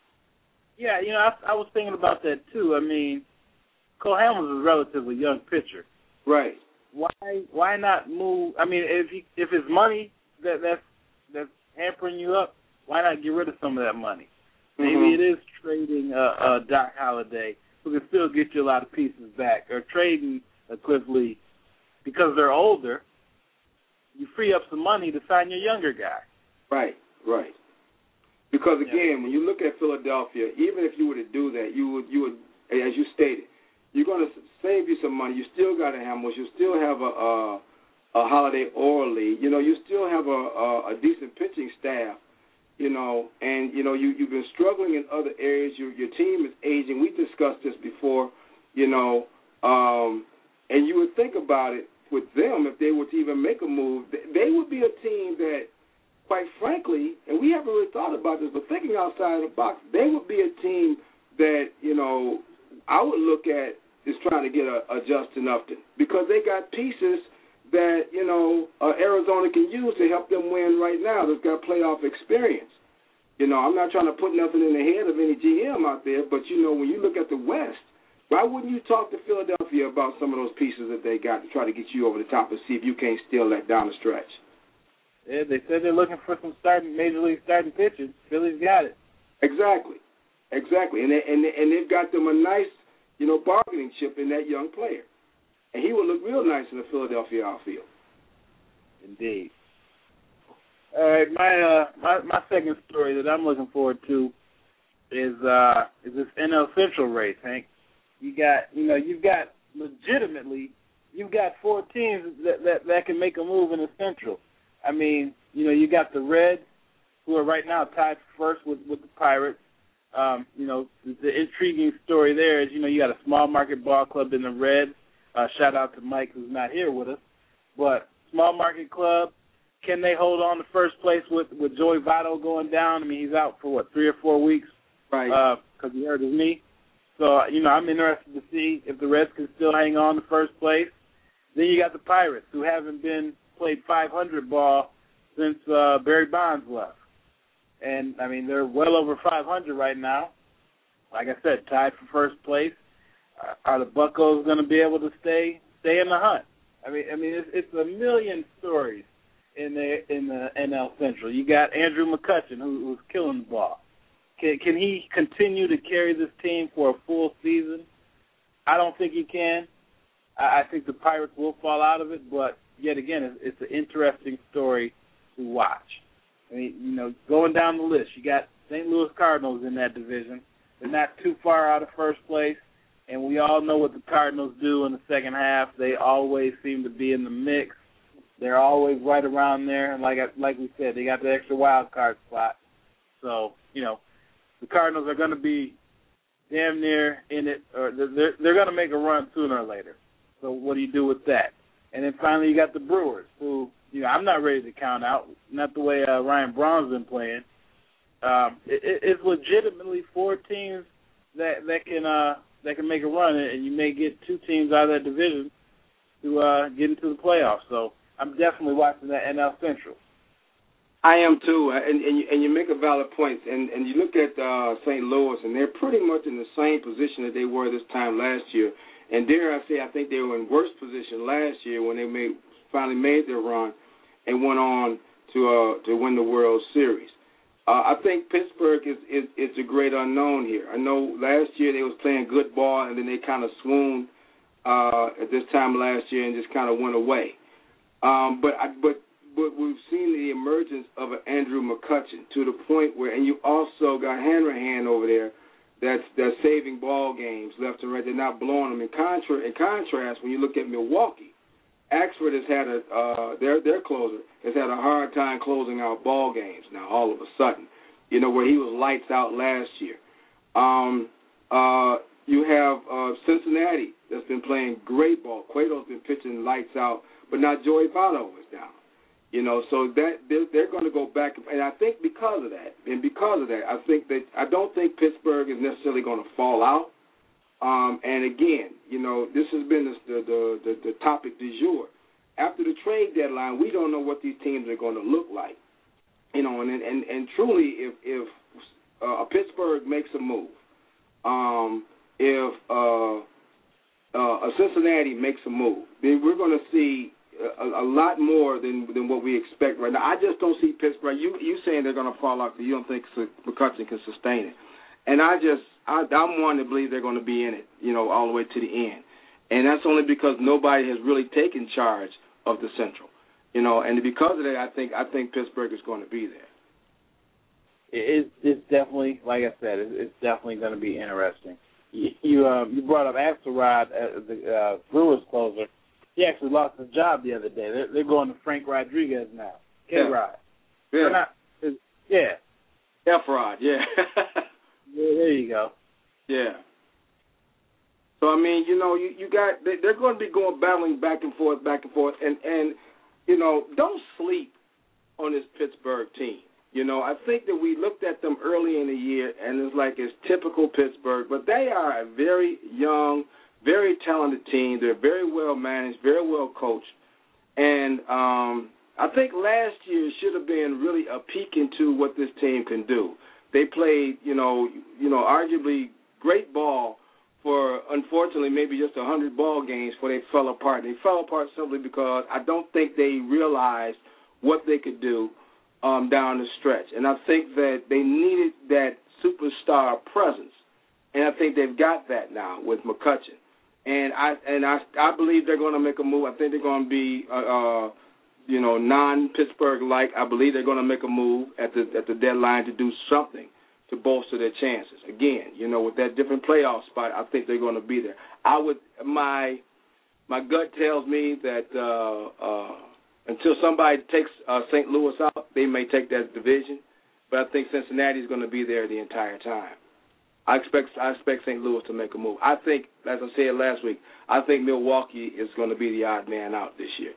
Yeah, you know, I, I was thinking about that too. I mean, Cole Hamels is a relatively young pitcher. Right. Why why not move? I mean, if he, if it's money that that's that's hampering you up, why not get rid of some of that money? Maybe mm-hmm. it is trading uh, uh, Doc Holliday, who can still get you a lot of pieces back, or trading a Cliff Lee because they're older. You free up some money to sign your younger guy. Right, right. Because again, yeah. when you look at Philadelphia, even if you were to do that, you would, you would, as you stated, you're going to save you some money. You still got a Hamels. You still have a, a, a Holiday or a Lee. You know, you still have a, a, a decent pitching staff. You know, and, you know, you, you've been struggling in other areas. Your, your team is aging. We discussed this before, you know, um, and you would think about it with them if they were to even make a move. They would be a team that, quite frankly, and we haven't really thought about this, but thinking outside the box, they would be a team that, you know, I would look at is trying to get a, a Justin Upton because they got pieces that, you know, uh, Arizona can use to help them win right now. They've got playoff experience. You know, I'm not trying to put nothing in the head of any G M out there, but, you know, when you look at the West, why wouldn't you talk to Philadelphia about some of those pieces that they got to try to get you over the top and see if you can't steal that down the stretch? Yeah, they said they're looking for some starting major league starting pitchers. Philly's got it. Exactly, exactly, and they, and they, and they've got them a nice, you know, bargaining chip in that young player. And he will look real nice in the Philadelphia outfield. Indeed. All right, my uh, my my second story that I'm looking forward to is uh is this N L Central race, Hank. You got you know you've got legitimately you've got four teams that that, that can make a move in the Central. I mean, you know, you got the Reds, who are right now tied for first with with the Pirates. Um, you know, the, the intriguing story there is you know you got a small market ball club in the Reds. Uh, shout out to Mike, who's not here with us. But small market club, can they hold on to first place with, with Joey Votto going down? I mean, he's out for, what, three or four weeks? Right. Because uh, he hurt his knee. So, you know, I'm interested to see if the Reds can still hang on to first place. Then you got the Pirates, who haven't been played five hundred ball since uh, Barry Bonds left. And, I mean, they're well over five hundred right now. Like I said, tied for first place. Are the Buccos going to be able to stay stay in the hunt? I mean, I mean, it's, it's a million stories in the in the N L Central. You got Andrew McCutchen, who, who's killing the ball. Can can he continue to carry this team for a full season? I don't think he can. I, I think the Pirates will fall out of it, but yet again, it's, it's an interesting story to watch. I mean, you know, going down the list, you got Saint Louis Cardinals in that division. They're not too far out of first place. And we all know what the Cardinals do in the second half. They always seem to be in the mix. They're always right around there. And like I, like we said, they got the extra wild card spot. So, you know, the Cardinals are going to be damn near in it, or they're, they're going to make a run sooner or later. So what do you do with that? And then finally you got the Brewers, who, you know, I'm not ready to count out, not the way uh, Ryan Braun's been playing. Um, it, it's legitimately four teams that, that can uh, – that can make a run, and you may get two teams out of that division to uh, get into the playoffs. So I'm definitely watching that N L Central. I am too, and and you, and you make a valid point. And, and you look at uh, Saint Louis, and they're pretty much in the same position that they were this time last year. And dare I say, I think they were in worse position last year when they made finally made their run and went on to uh, to win the World Series. Uh, I think Pittsburgh is, is, is a great unknown here. I know last year they was playing good ball, and then they kind of swooned uh, at this time last year and just kind of went away. Um, but I, but but we've seen the emergence of an Andrew McCutchen to the point where, and you also got Hanrahan over there that's that's saving ball games left and right. They're not blowing them. In, contra- in contrast, when you look at Milwaukee, Axford has had a uh, their their closer has had a hard time closing out ball games now. All of a sudden, you know, where he was lights out last year. Um, uh, you have uh, Cincinnati that's been playing great ball. Cueto's been pitching lights out, but now Joey Votto is down. You know, so that they're, they're going to go back, and I think because of that, and because of that, I think that I don't think Pittsburgh is necessarily going to fall out. Um, and again, you know, this has been the the, the the topic du jour. After the trade deadline, we don't know what these teams are going to look like. You know, and and, and truly, if if uh, Pittsburgh makes a move, um, if uh, uh, a Cincinnati makes a move, then we're going to see A, a lot more than than what we expect right now. I just don't see Pittsburgh. You you saying they're going to fall off because you don't think McCutchen can sustain it, and I just I, I'm one to believe they're going to be in it, you know, all the way to the end, and that's only because nobody has really taken charge of the Central, you know, and because of that, I think I think Pittsburgh is going to be there. It's it's definitely, like I said, it's definitely going to be interesting. You you, uh, you brought up Axelrod as the uh, Brewers closer. He actually lost his job the other day. They're, they're going to Frank Rodriguez now. K-Rod. Yeah. Yeah. Not, yeah. F-Rod, yeah. Yeah. There you go. Yeah. So, I mean, you know, you, you got, they, they're going to be going battling back and forth, back and forth. And, and, you know, don't sleep on this Pittsburgh team. You know, I think that we looked at them early in the year, and it's like it's typical Pittsburgh. But they are a very young, very talented team. They're very well managed, very well coached. And um, I think last year should have been really a peek into what this team can do. They played, you know, you know, arguably great ball for, unfortunately, maybe just one hundred ball games before they fell apart. They fell apart simply because I don't think they realized what they could do um, down the stretch. And I think that they needed that superstar presence. And I think they've got that now with McCutchen. And I and I I believe they're going to make a move. I think they're going to be, uh, uh, you know, non-Pittsburgh-like. I believe they're going to make a move at the at the deadline to do something to bolster their chances. Again, you know, with that different playoff spot, I think they're going to be there. I would my my gut tells me that uh, uh, until somebody takes uh, Saint Louis out, they may take that division. But I think Cincinnati is going to be there the entire time. I expect I expect Saint Louis to make a move. I think, as I said last week, I think Milwaukee is going to be the odd man out this year.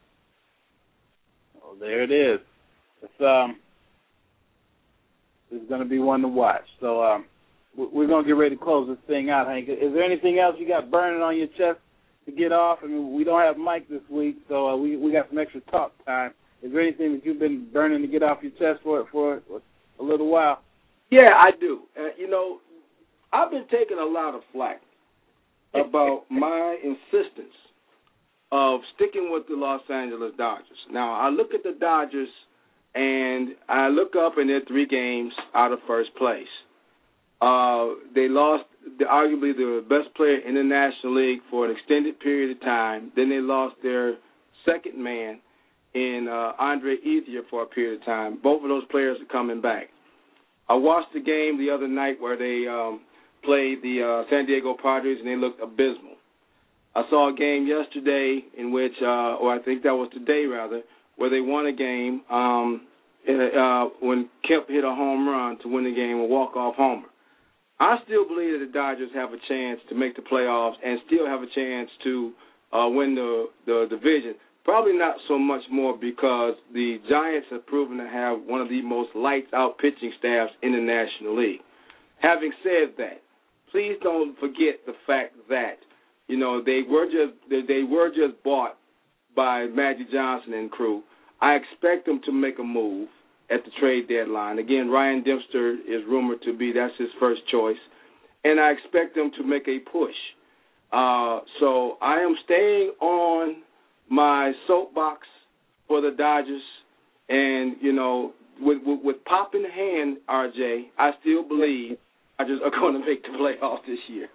Well, there it is. It's um, it's going to be one to watch. So um, we're going to get ready to close this thing out, Hank. Is there anything else you got burning on your chest to get off? I mean, we don't have Mike this week, so uh, we we got some extra talk time. Is there anything that you've been burning to get off your chest for for a little while? Yeah, I do. Uh, you know, I've been taking a lot of flack about my insistence of sticking with the Los Angeles Dodgers. Now, I look at the Dodgers, and I look up, and they're three games out of first place. Uh, they lost the, arguably the best player in the National League for an extended period of time. Then they lost their second man in uh, Andre Ethier for a period of time. Both of those players are coming back. I watched the game the other night where they um, played the uh, San Diego Padres, and they looked abysmal. I saw a game yesterday in which, uh, or I think that was today rather, where they won a game um, uh, when Kemp hit a home run to win the game, a walk-off homer. I still believe that the Dodgers have a chance to make the playoffs and still have a chance to uh, win the, the division. Probably not so much more because the Giants have proven to have one of the most lights-out pitching staffs in the National League. Having said that, please don't forget the fact that, you know, they were just they were just bought by Magic Johnson and crew. I expect them to make a move at the trade deadline. Again, Ryan Dempster is rumored to be, that's his first choice. And I expect them to make a push. Uh, so I am staying on my soapbox for the Dodgers, and, you know, with, with, with pop in hand, R J, I still believe Dodgers are going to make the playoffs this year.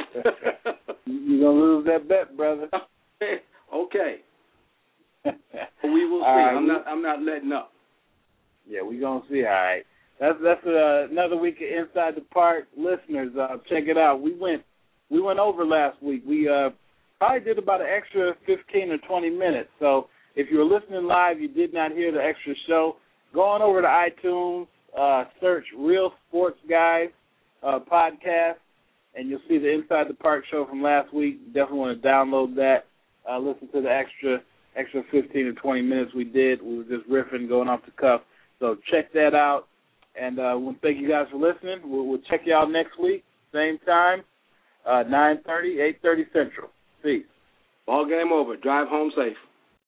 You're going to lose that bet, brother. Okay. We will see. Right. I'm not I'm not letting up. Yeah, we're going to see. All right. That's that's uh, another week of Inside the Park. Listeners, uh, check it out. We went we went over last week. We uh, probably did about an extra fifteen or twenty minutes. So if you were listening live, you did not hear the extra show, go on over to iTunes, uh, search Real Sports Guys uh, podcast, and you'll see the Inside the Park show from last week. You definitely want to download that. Uh, listen to the extra extra fifteen or twenty minutes we did. We were just riffing, going off the cuff. So check that out. And uh, we thank you guys for listening. We'll, we'll check you out next week, same time, uh, nine thirty, eight thirty Central. Peace. Ball game over. Drive home safe.